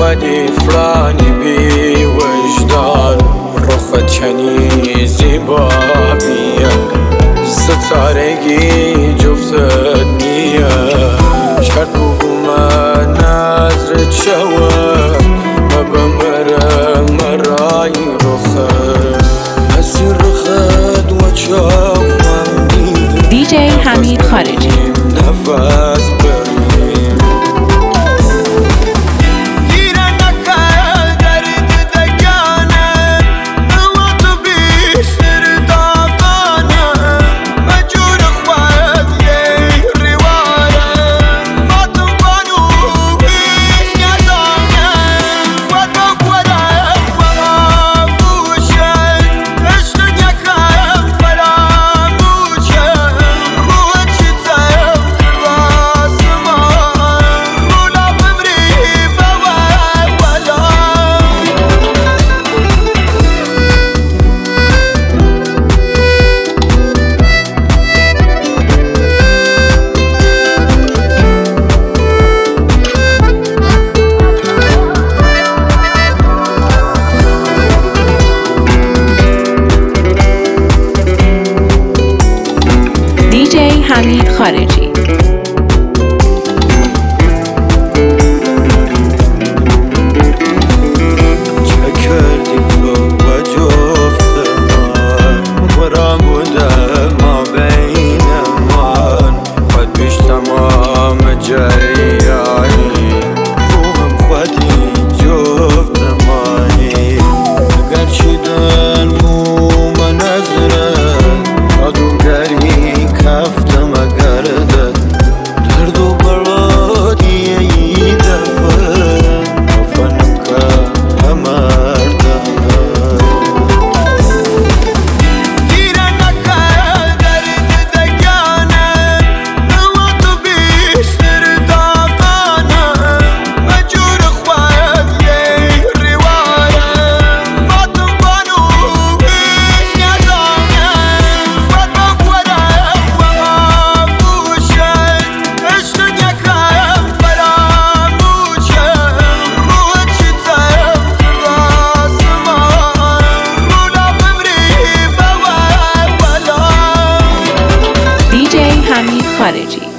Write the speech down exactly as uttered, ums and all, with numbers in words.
اومدی فلانی بی وجدان، رخت کنی زیبا میاد، ستارگی جفتت نیاد، شرط بگو من نظرت شود ما بمرم مرای رخت، از رخت و چاقم دی جی حمید خارجی. نفس بریم گیره نکه درد دگانه و تو بیشتر داغانه مجور خواهد یه رواره ما تو بانو بیش ندانه و تو گوره و بوشه عشق یکم فراموشه روح چیزه دی جی حمید خارجی. دی جی حمید خارجی.